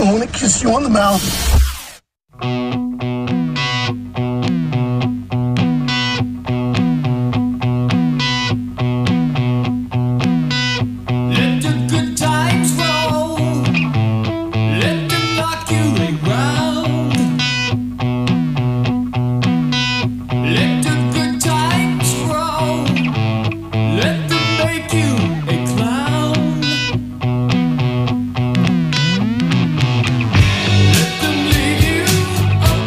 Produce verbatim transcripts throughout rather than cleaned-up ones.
I want to kiss you on the mouth. Let them leave you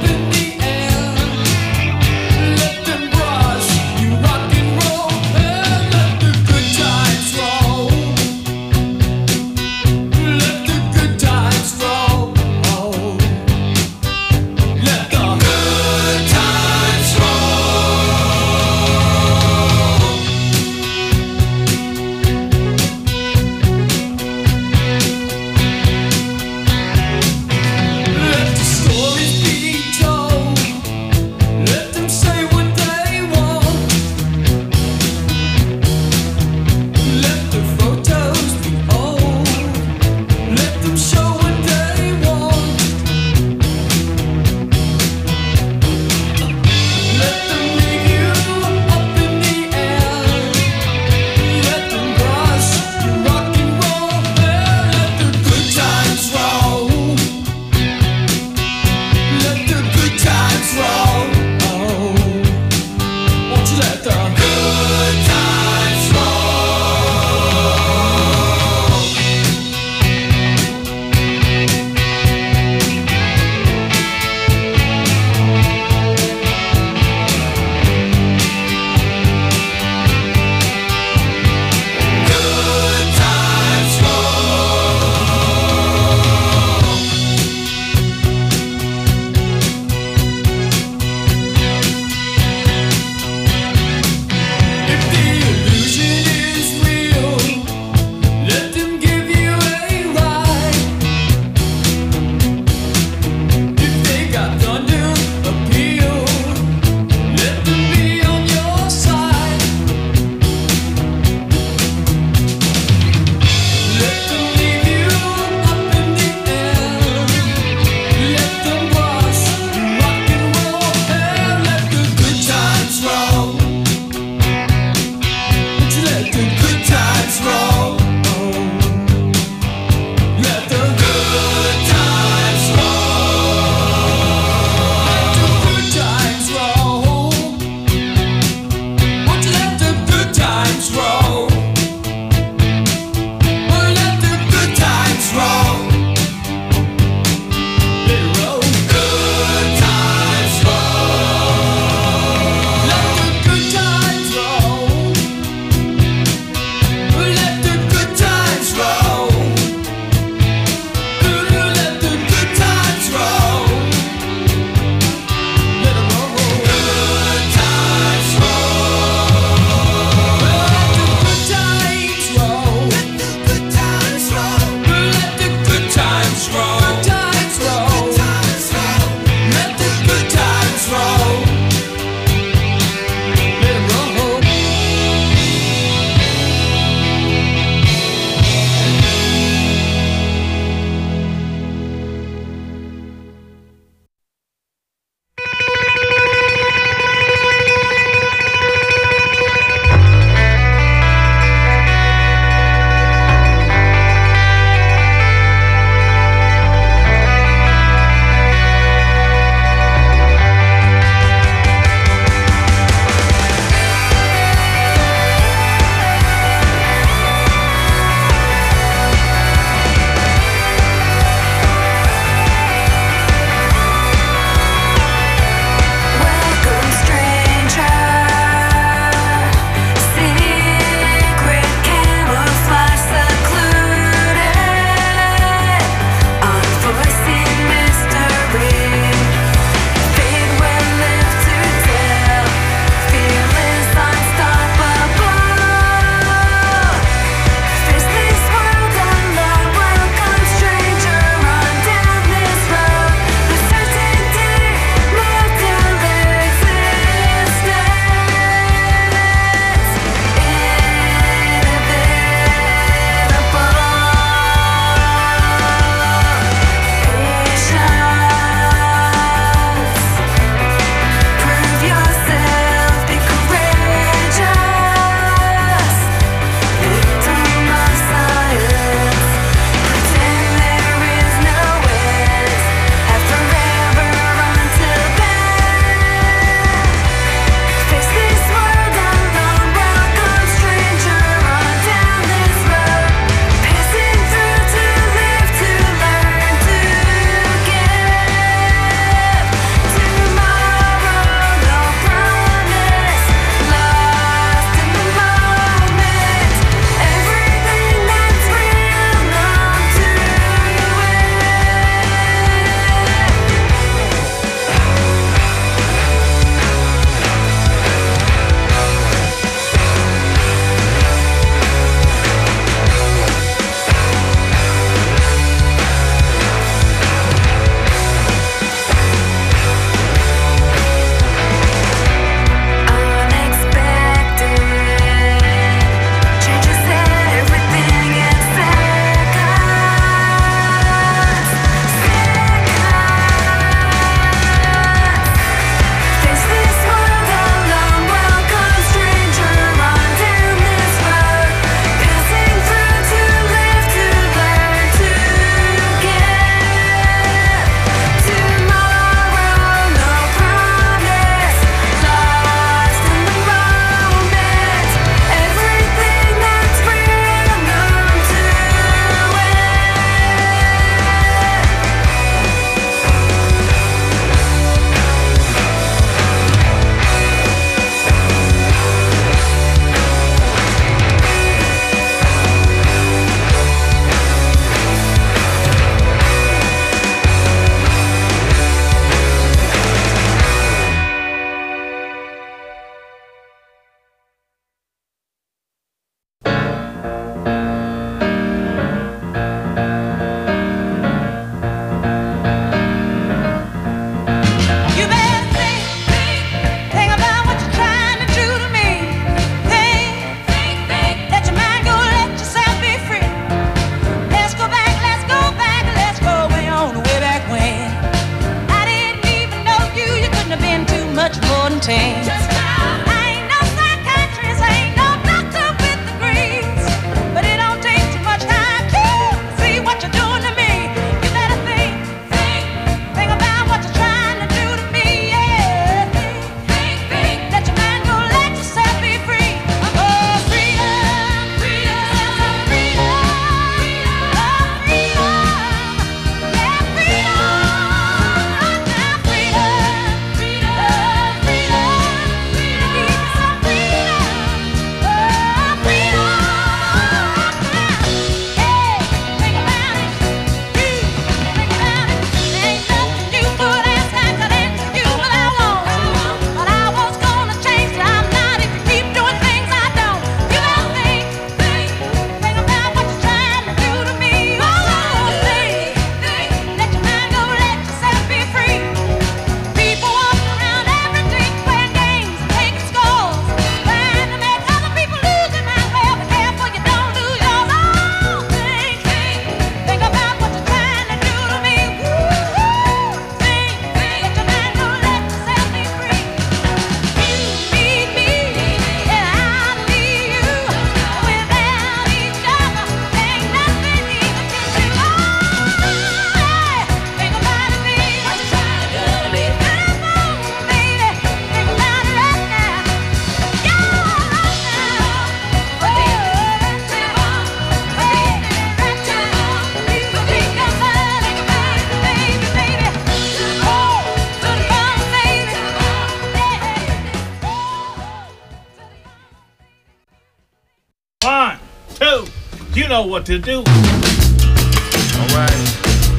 You know what to do. All right.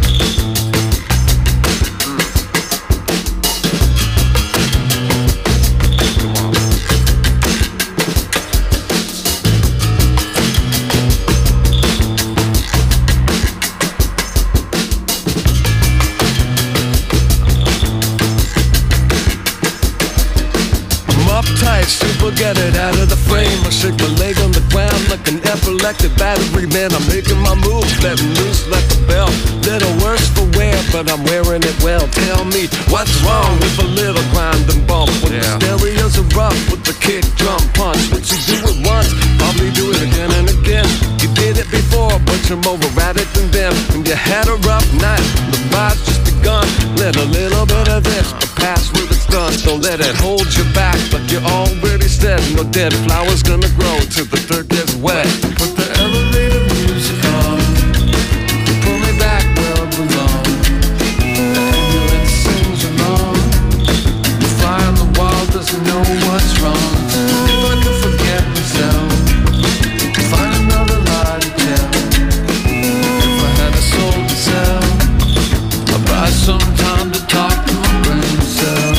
Super, get it out of the frame. I shake my leg on the ground like an epileptic battery. Man, I'm making my moves, letting loose like a bell. Little worse for wear, but I'm wearing it well. Tell me, what's wrong with a little grind and bump? When yeah. the stereos are rough with the kick, drum, punch. Once you do it once, probably do it again and again. You did it before, but you're more erratic than them. When you had a rough night, the ride's just begun. Let a little bit of this, but pass with it's done. Don't let it hold you back, but you already said no dead flowers gonna grow till the dirt gets wet. Put the elevator music on, pull me back where I belong. The ambulance sings along, the fly on the wall doesn't know what's wrong. If I could forget myself, find another lie to tell. If I had a soul to sell, I'd buy some time to talk to my brain cell.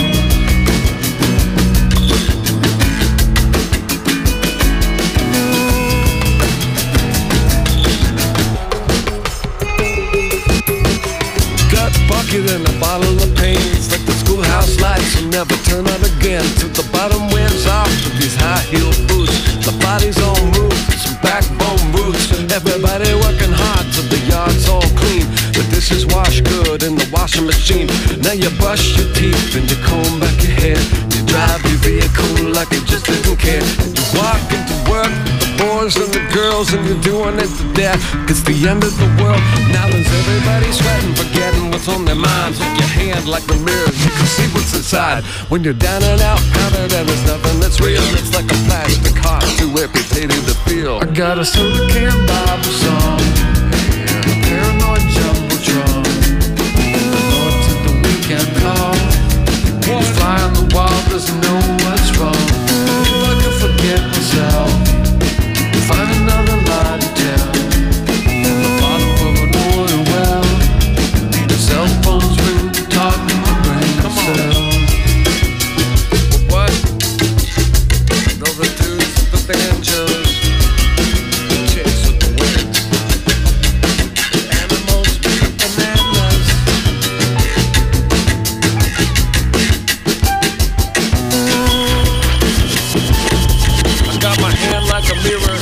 And a bottle of pain. It's like the schoolhouse lights will never turn on again till the bottom wears off with these high heel boots. The body's on move, some backbone roots. Everybody working hard till the yard's all clean. The dishes wash good in the washing machine. Now you brush your teeth and you comb back your hair. You drive your vehicle like you just didn't care. You walk into work with the boys and the girls and you're doing it to death. It's the end of the world. Now there's everybody sweating, forgetting what's on their minds. With your hand like the mirror, you can see what's inside. When you're down and out, counted and there's nothing that's real. It's like a plastic heart too amputated to feel. I got a soda can Bible song, a paranoid jumbotron, the Lord to the weekend call. The fly on the wall doesn't know what's wrong. If I could forget myself, find another lie to tell. In the bottom of an oil well, the cell phone's ring to talk to my brain cell. What? Those are dudes with the banjos, the chicks with the wigs, the animals with the bananas. I got my hand like a mirror.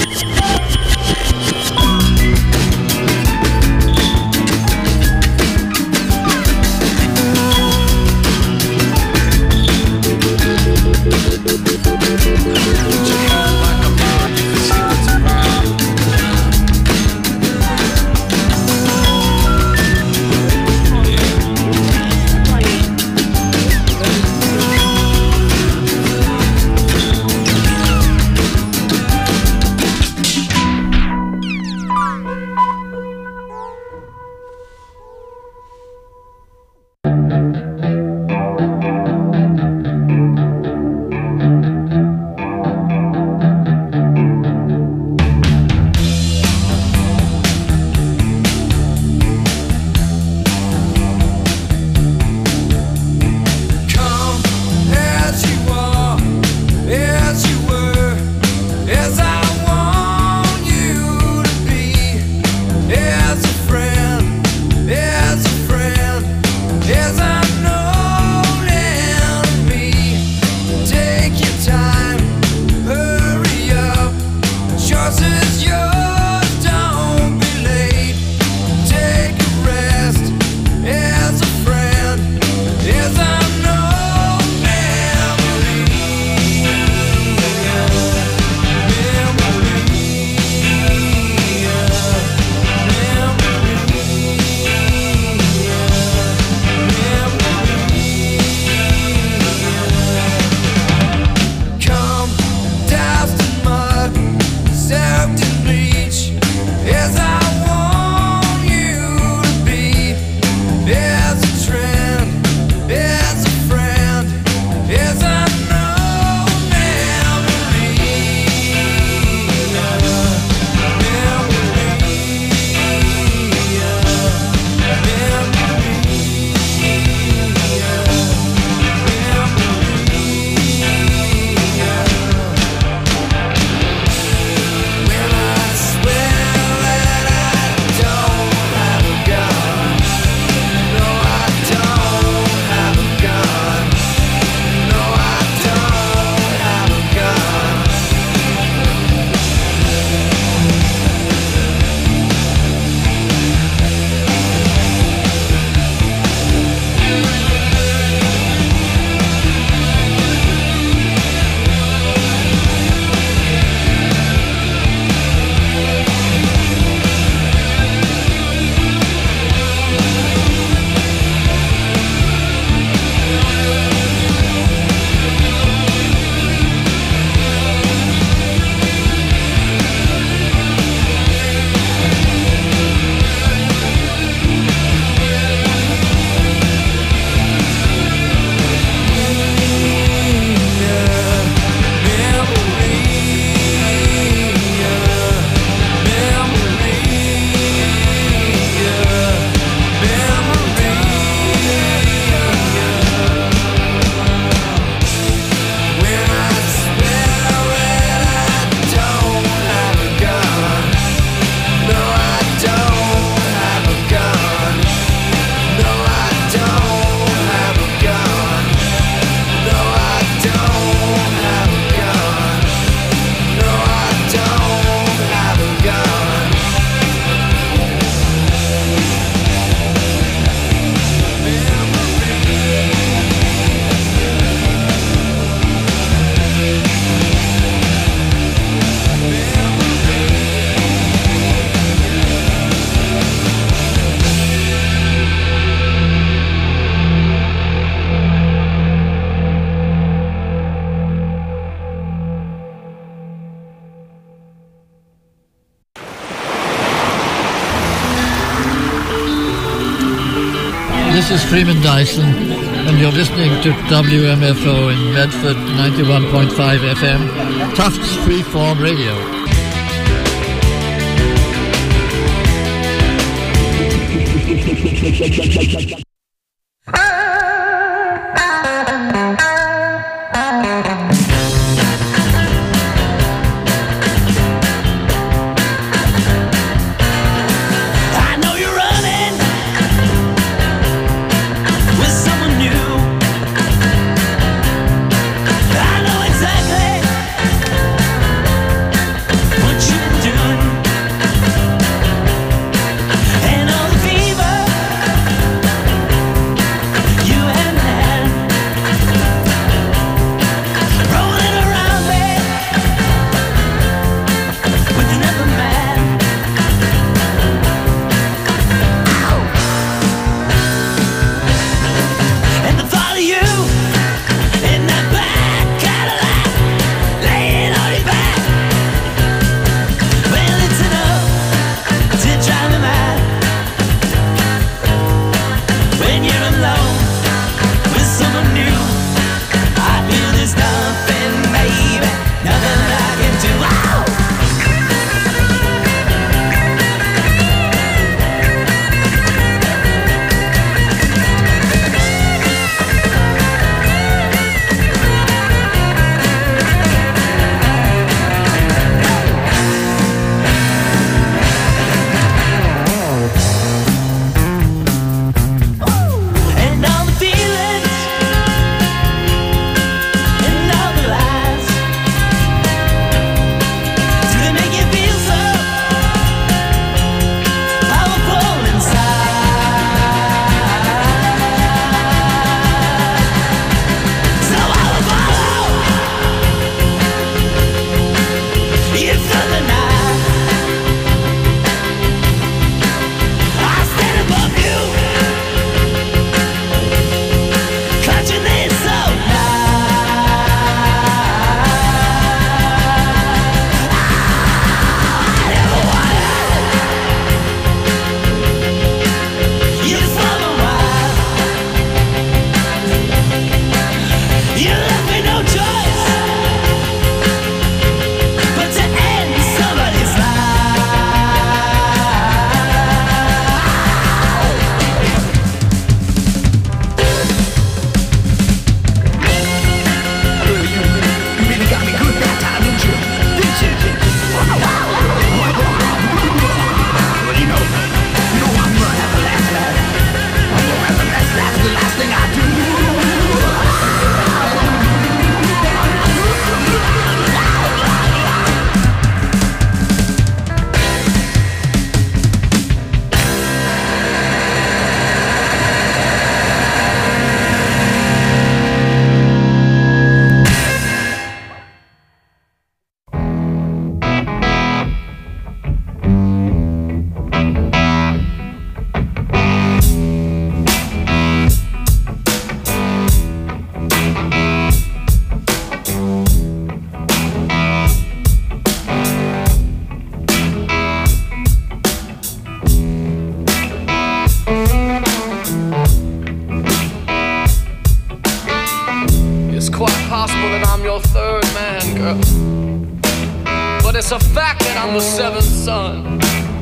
As a friend, as a friend, as I know. This is Freeman Dyson, and you're listening to W M F O in Medford, ninety-one point five F M, Tufts Freeform Radio. It's a fact that I'm the seventh son.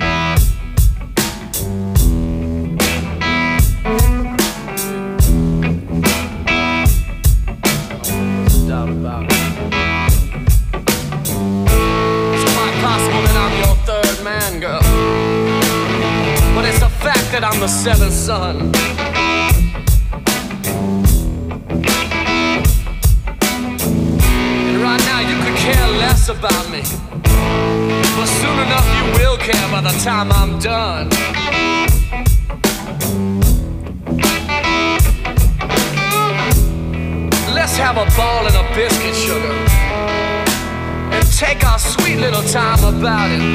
No doubt about it. It's quite possible that I'm your third man, girl. But it's a fact that I'm the seventh son. And right now you could care less about me. But soon enough you will care by the time I'm done. Let's have a ball and a biscuit, sugar, and take our sweet little time about it.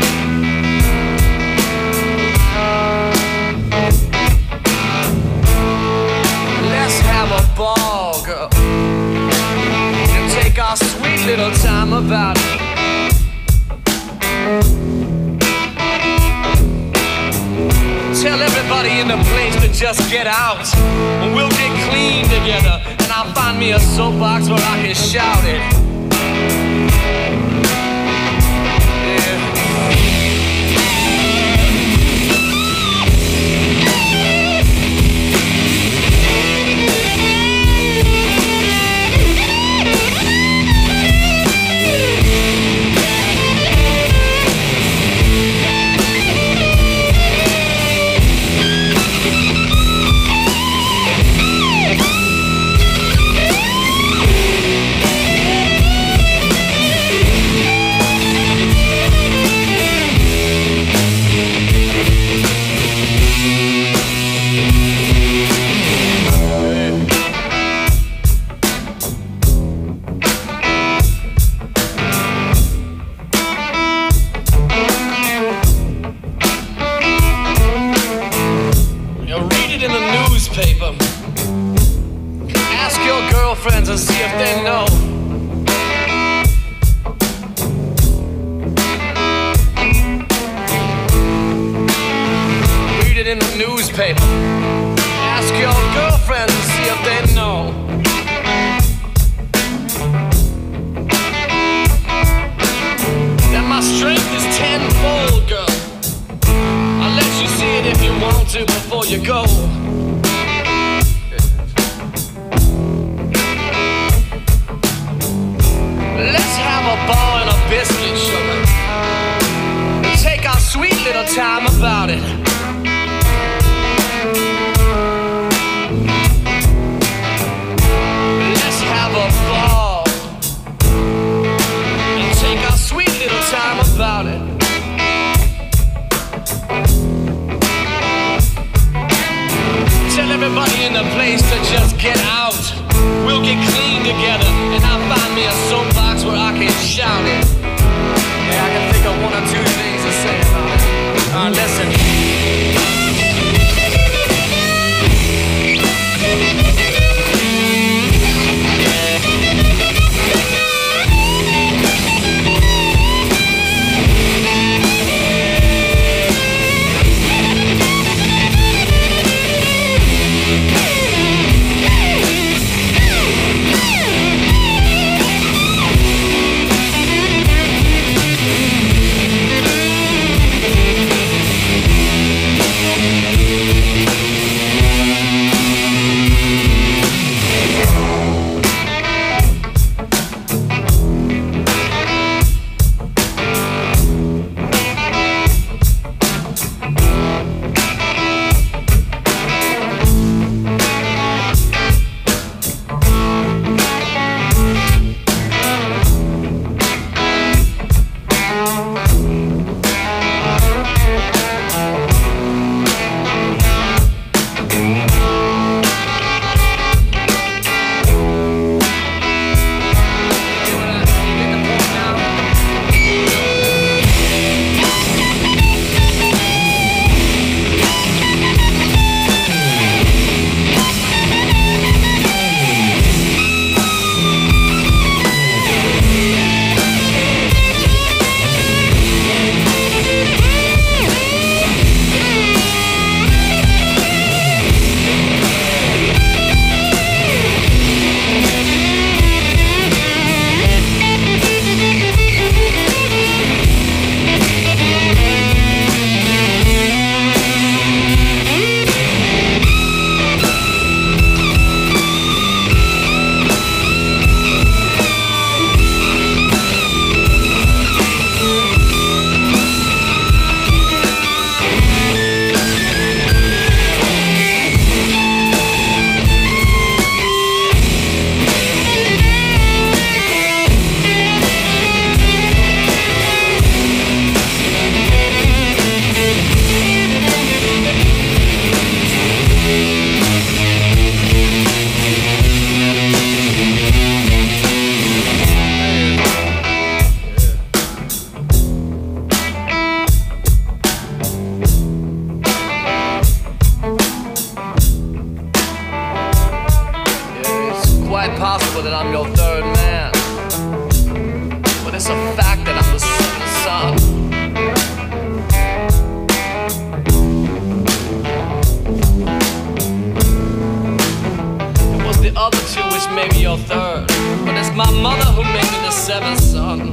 Let's have a ball, girl, and take our sweet little time about it. Tell everybody in the place that just get out. And we'll get clean together, and I'll find me a soapbox where I can shout it. Ask your girlfriends and see if they know. Read it in the newspaper. Ask your girlfriends and see if they know. That my strength is tenfold, girl. I'll let you see it if you want to before you go. Let's have a ball and a biscuit, sugar. Take our sweet little time about it. Let's have a ball and take our sweet little time about it. Tell everybody in the place to just get out. We'll get clean together, and I'll find me a soapbox where I can shout it. Yeah, I can think of one or two things to say about it. Uh, listen. Possible that I'm your third man, but it's a fact that I'm the seventh son. made me your third, but it's my mother who made me the seventh son.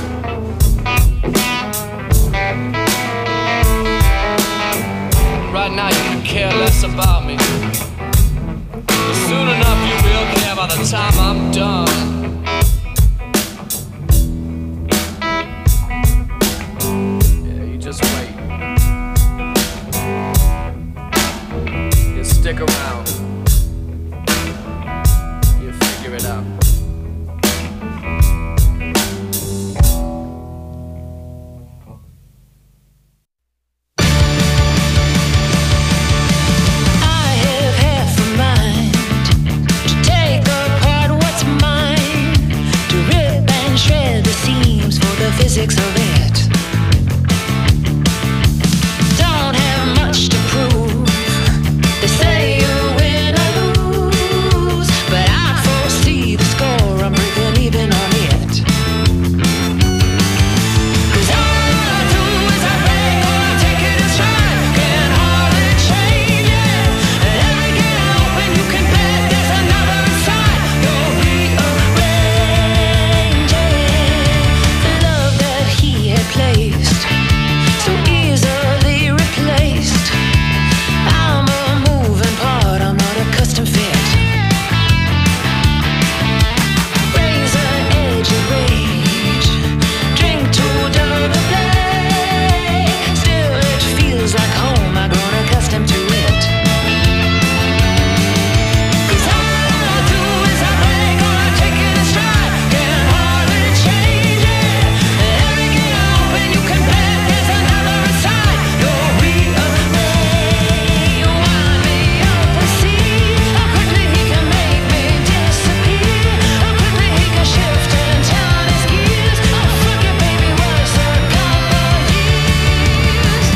Right now you can care less about me, but soon enough you will care by the time I'm done. Yeah, you just wait. You stick around. You figure it out. Physics of it. Don't have much to prove. They say you win or lose, but I foresee the score. I'm breaking even on it. 'Cause all I do is I break or I take it in stride. Can hardly change it. And every gate I open, you can bet there's another inside. You're rearranging the love that he had placed, so easily replaced. I'm a moving part, I'm not a custom fit. Razor edge of rage, drink to dull the play. Still it feels like home, I've grown accustomed to it. 'Cause all I do is I break or I take it in stride. Can hardly change it. And every gate I open, you can bet there's another inside. You're rearranging, wind me up and see how quickly he can make me disappear. How quickly he can shift and turn his gears. Oh fuck it, baby, what's a couple years?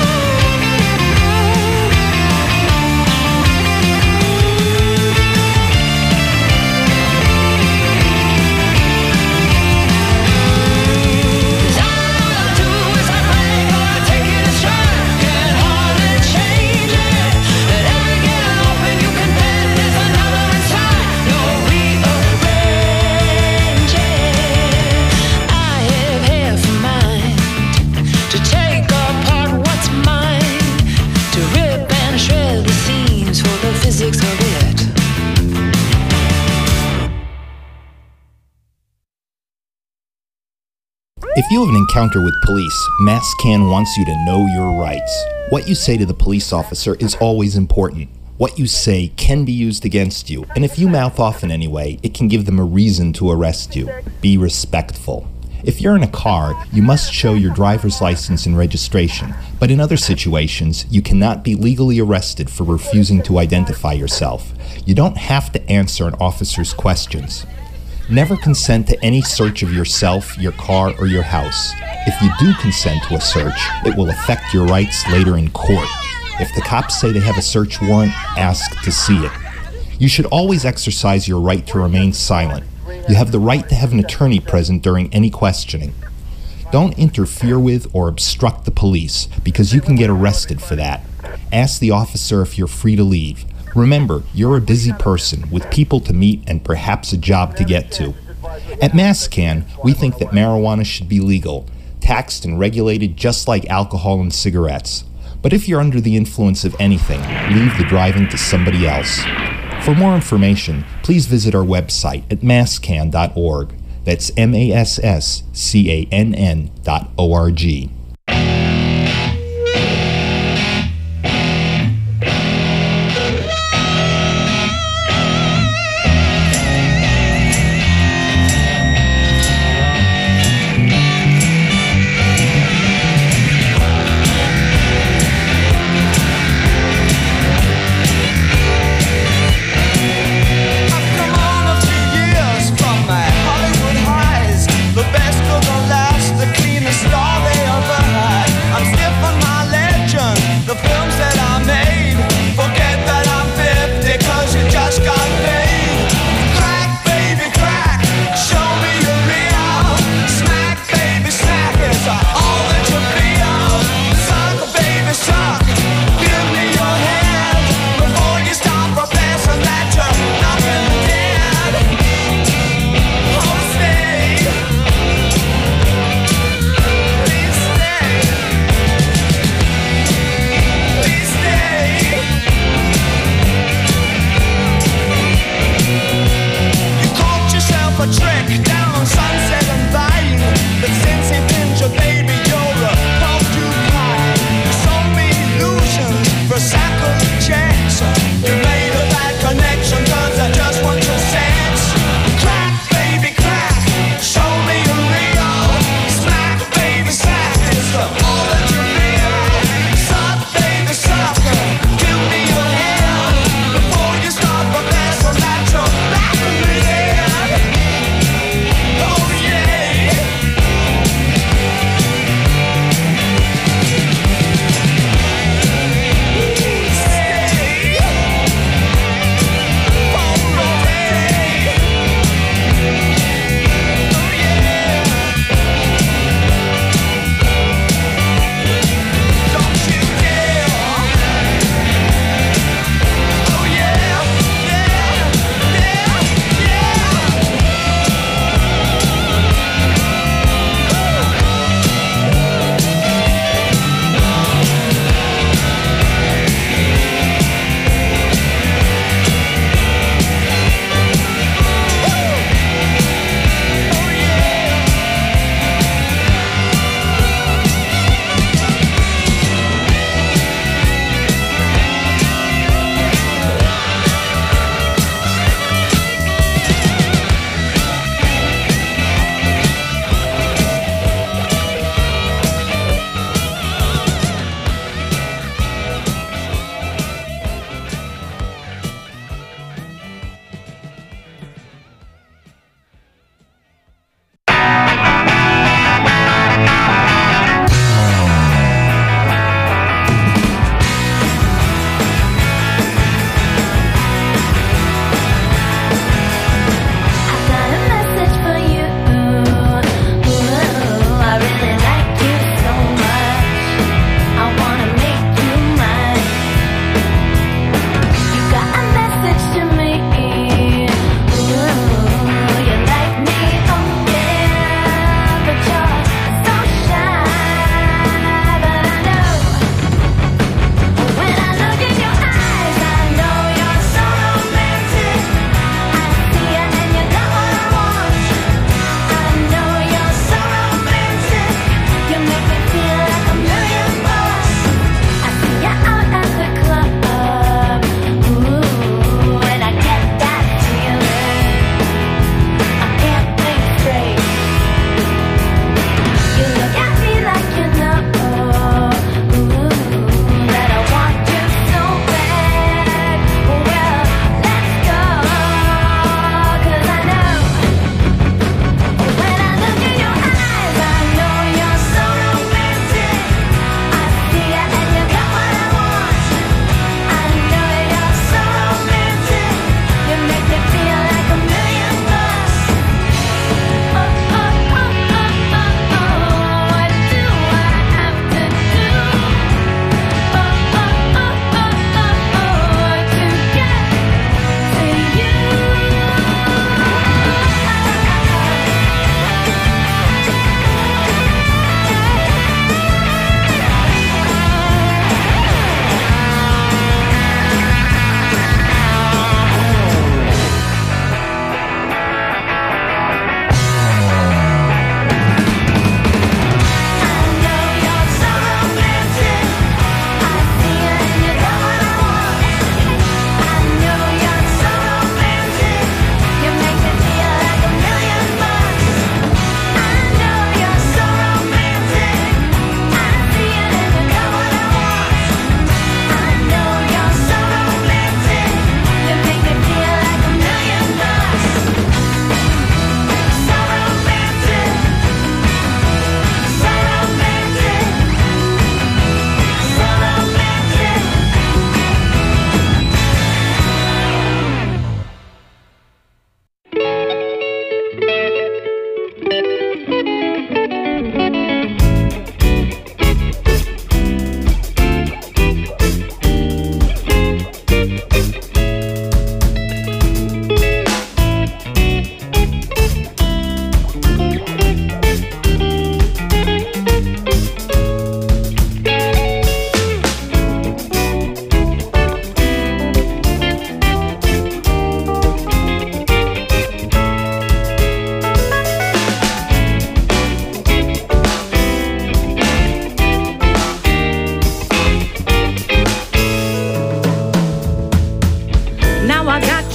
Cause all I do is I break or I take it in stride. Can hardly change it. And every gate I open, you can bet there's another inside. You're rearranging. I have half a mind to take apart what's mine, to rip and shred the seams for the physics of it. If you have an encounter with police, MassCan wants you to know your rights. What you say to the police officer is always important. What you say can be used against you, and if you mouth off in any way, it can give them a reason to arrest you. Be respectful. If you're in a car, you must show your driver's license and registration, but in other situations, you cannot be legally arrested for refusing to identify yourself. You don't have to answer an officer's questions. Never consent to any search of yourself, your car, or your house. If you do consent to a search, it will affect your rights later in court. If the cops say they have a search warrant, ask to see it. You should always exercise your right to remain silent. You have the right to have an attorney present during any questioning. Don't interfere with or obstruct the police, because you can get arrested for that. Ask the officer if you're free to leave. Remember, you're a busy person with people to meet and perhaps a job to get to. At MassCan, we think that marijuana should be legal, taxed and regulated just like alcohol and cigarettes. But if you're under the influence of anything, leave the driving to somebody else. For more information, please visit our website at masscan dot org. That's M A S S C A N N dot O R G. The best of the last, the cleanest all they ever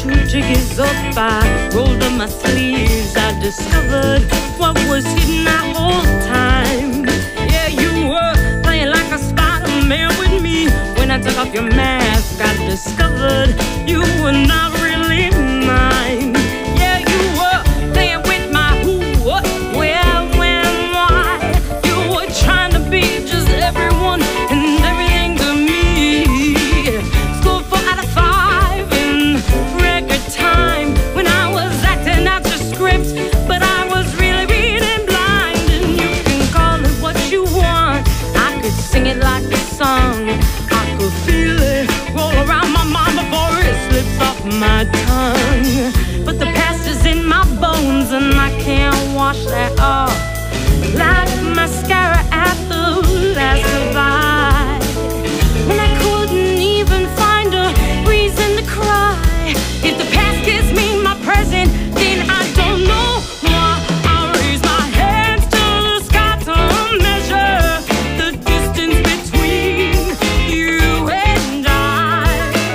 two jiggies up, I rolled up my sleeves. I discovered what was hidden that whole time. Yeah, you were playing like a Spider-Man with me. When I took off your mask, I discovered you were not really mine. Yeah, you were playing with my who, what, where, when, why. You were trying to be just everyone and everything to me. Scored four out of five in record time when I was acting out your script, but I was really reading blind. And you can call it what you want. I could sing it like a song. I could feel it roll around my mind before it slips off my tongue. But the past is in my bones and I can't wash that off like mascara at the last goodbye. When I couldn't even find a reason to cry. If the past gives me my present, then I don't know why. I raise my hands to the sky to measure the distance between you and I.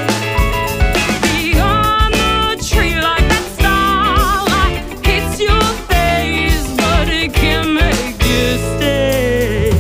Beyond the tree like that starlight hits your face, but it can't make you stay.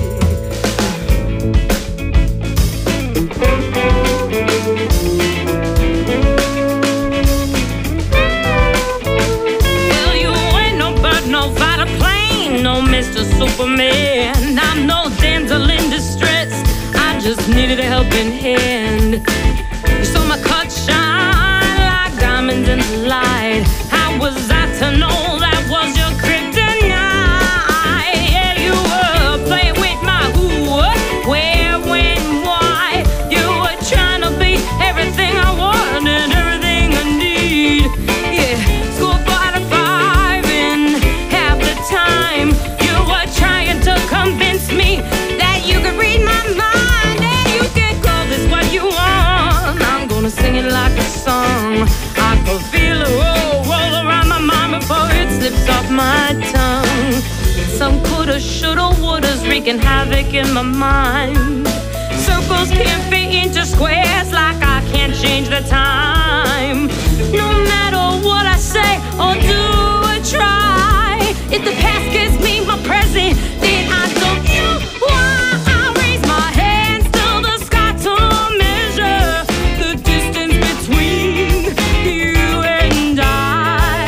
Well, you ain't no bird, no fighter plane, no Mister Superman. I'm no damsel in distress, I just needed a helping hand. You saw my cut shine like diamonds in the light. How was I to know that was your kryptonite? Yeah, you were playing with my who, what, where, when, why. You were trying to be everything I want and everything I need. Yeah, scored four out of five in half the time. You were trying to convince me that you could read my mind and you can call this what you want. I'm gonna sing it like a song. I could feel it roll, roll around my mind before it slips off my tongue. Some coulda, shoulda, wouldas wreaking havoc in my mind. Circles can't fit into squares like I can't change the time. No matter what I say or do or try, if the past gives me my present, then I don't know why. I raise my hands to the sky to measure the distance between you and I.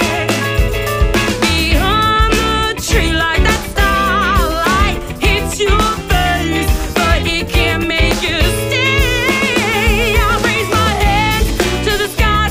Beyond the tree like that starlight hits your face, but it can't make you stay. I raise my hands to the sky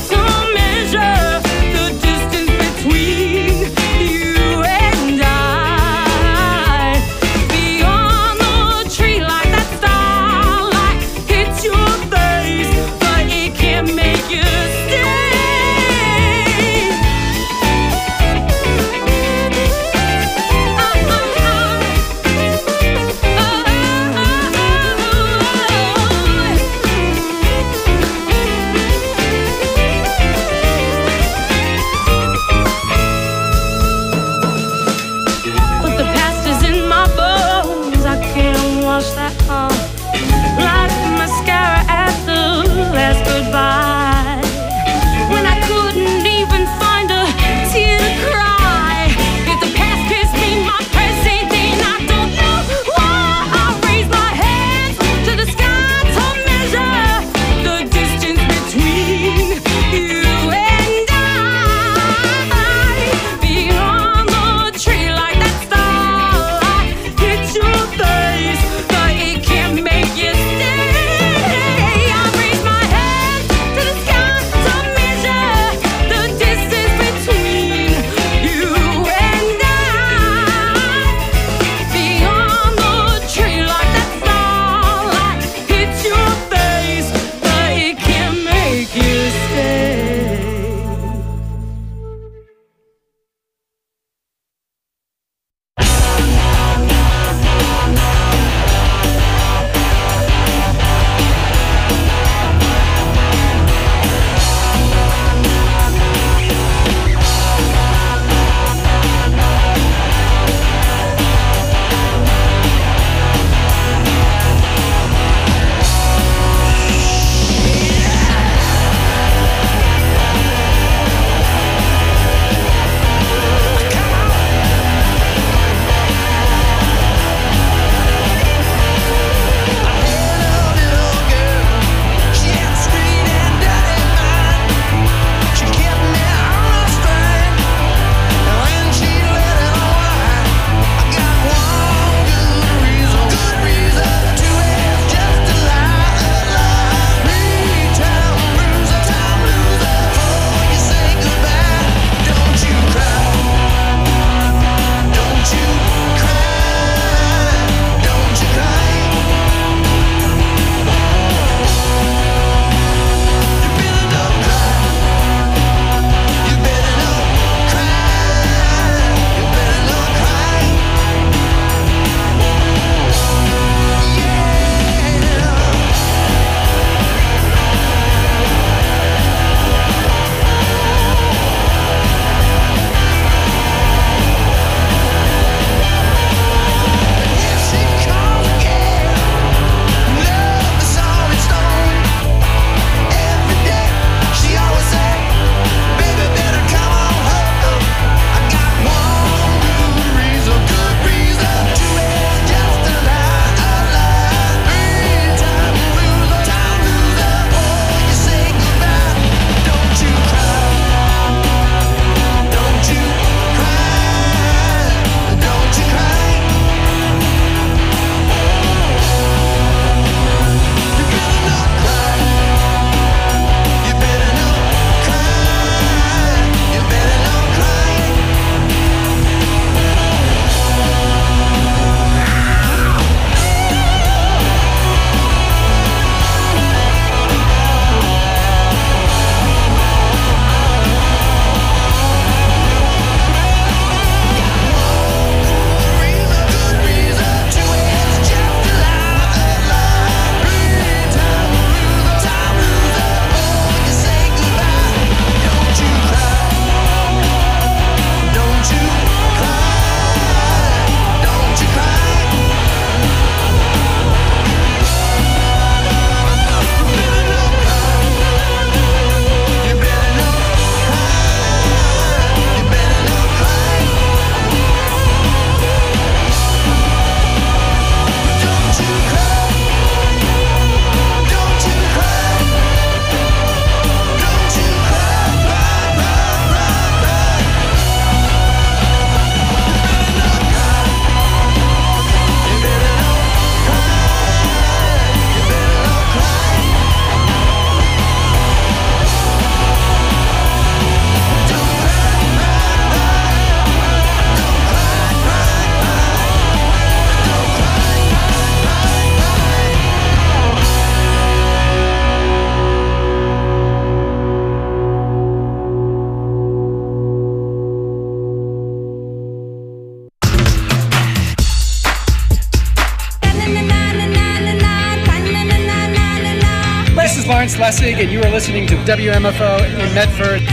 Lassig, and you are listening to W M F O in Medford.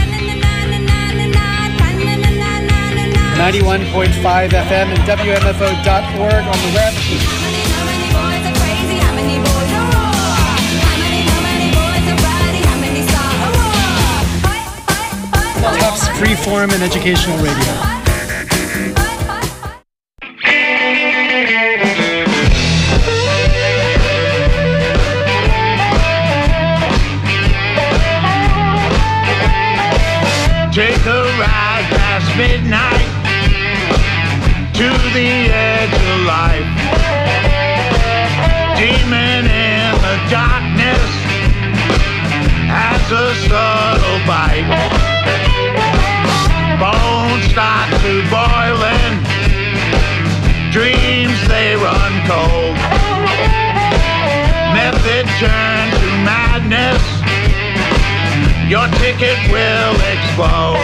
ninety-one point five F M and W M F O dot org on the web. Tufts Freeform and Educational Radio. Take a ride past midnight to the edge of life. Demon in the darkness has a subtle bite. Bones start to boiling, dreams they run cold. Method turn to madness, your ticket will explode.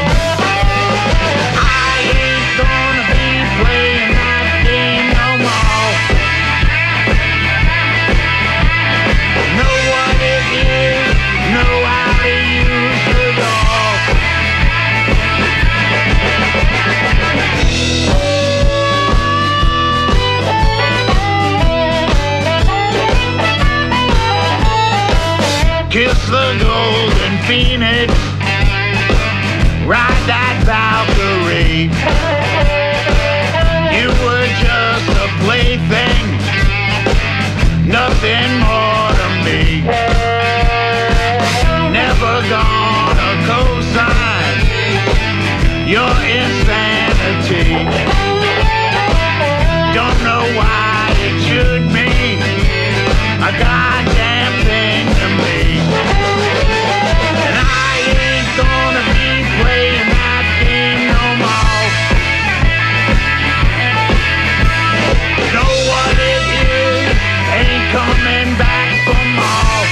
I ain't gonna be playing that game no more. Know what it is, know how to use it all. Kiss the golden phoenix, ride that Valkyrie. You were just a plaything, nothing more to me. Never gonna co-sign your insanity. Don't know why it should mean a goddamn thing to me. And I ain't gonna be playing that game no more. Know what it is, ain't coming back for more.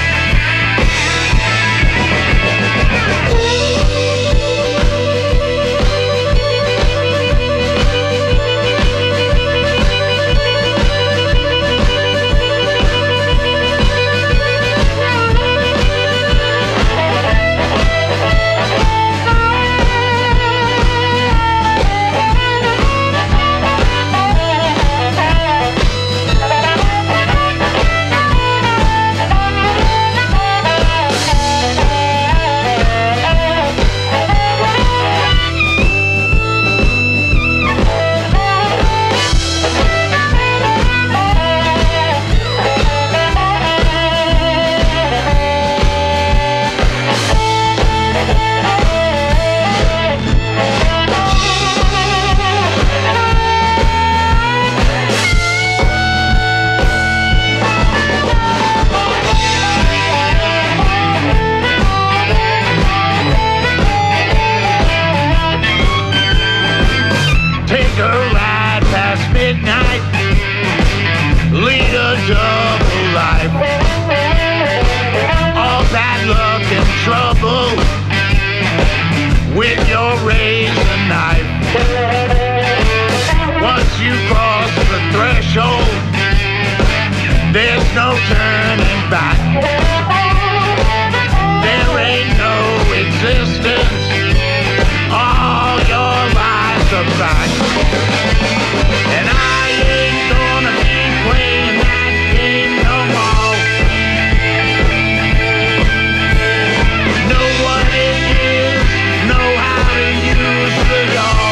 Trouble with your razor knife. Once you cross the threshold, there's no turning back. There ain't no existence, all your lies are back. And I ain't gonna be playing that game no more. Know what it is, know how to use it all.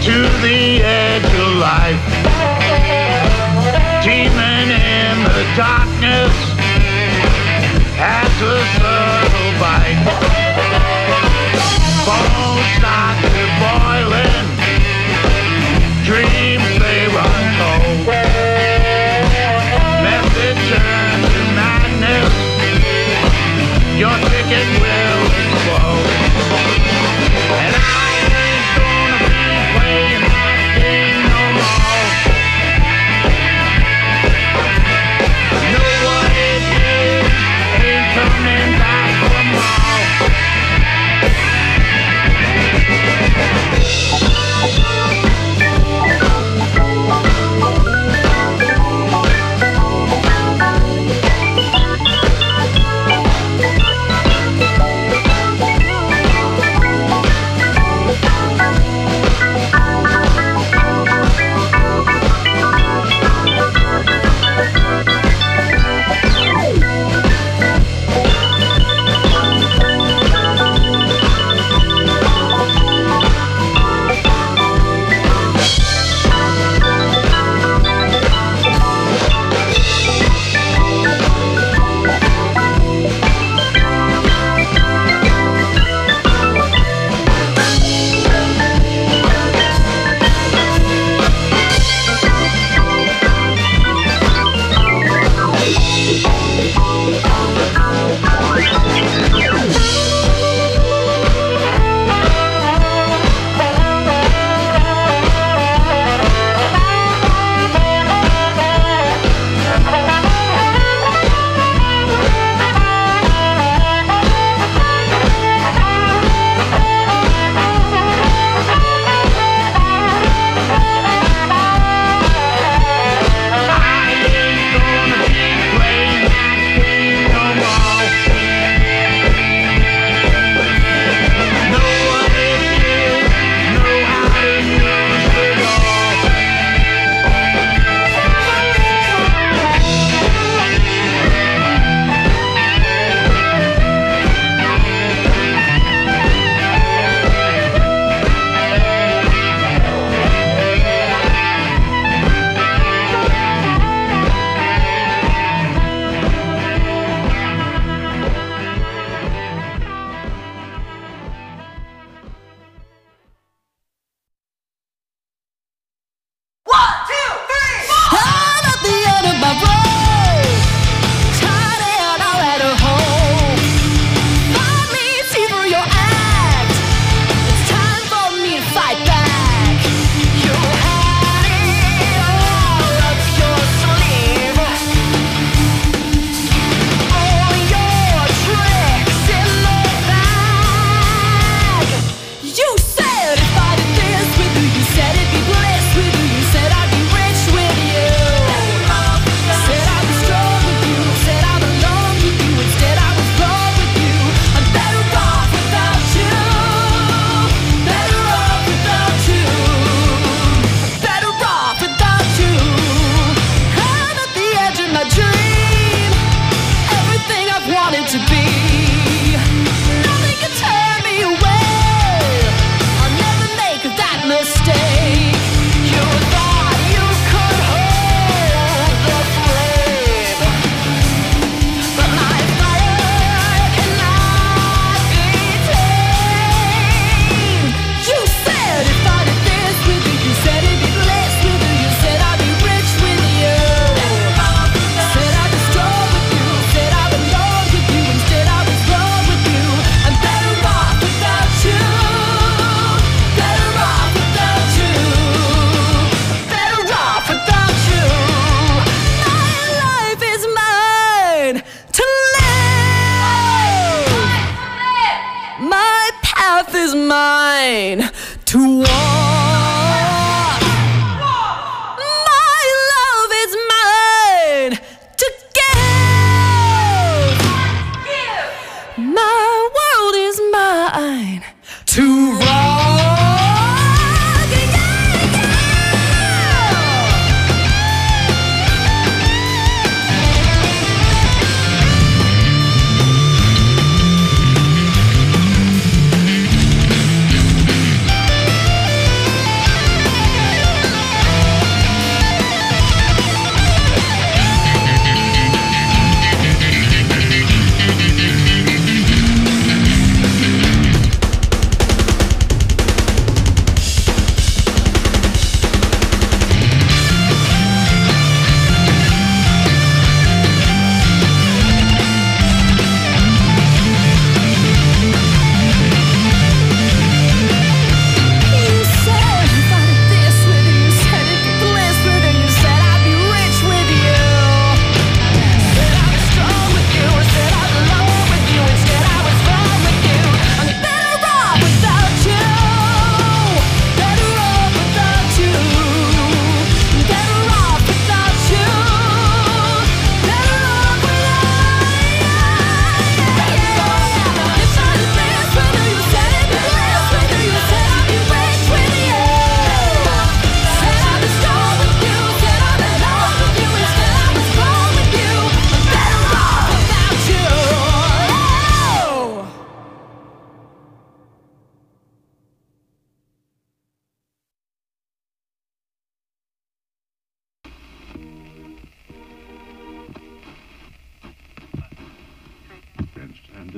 to the edge of life, teeming in the darkness as a subtle bite. Bones start to boiling, dreams they run cold. Method turns to madness, your ticket will explode. And I ain't gonna be playing that game no more. I know what it is, ain't coming back for more.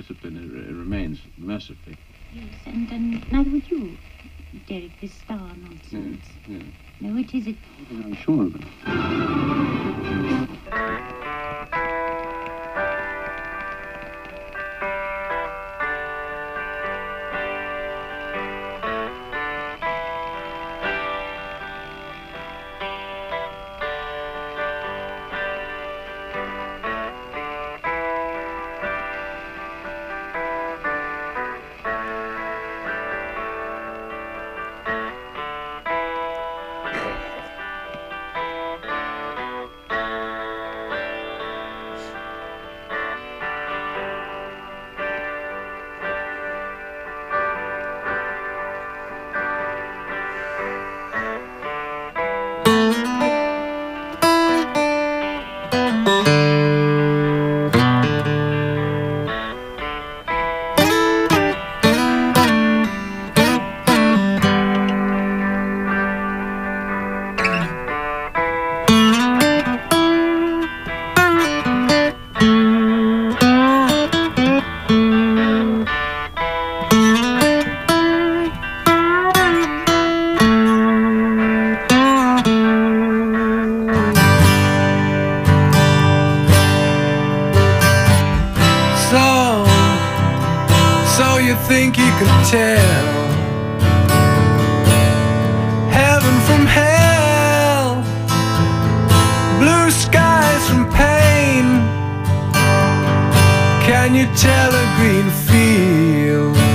discipline it, it remains, mercifully. Yes, and, and neither would you, Derek, this star nonsense. Yeah, yeah. No, it isn't. I'm sure of it. think you can tell heaven from hell, blue skies from pain? Can you tell a green field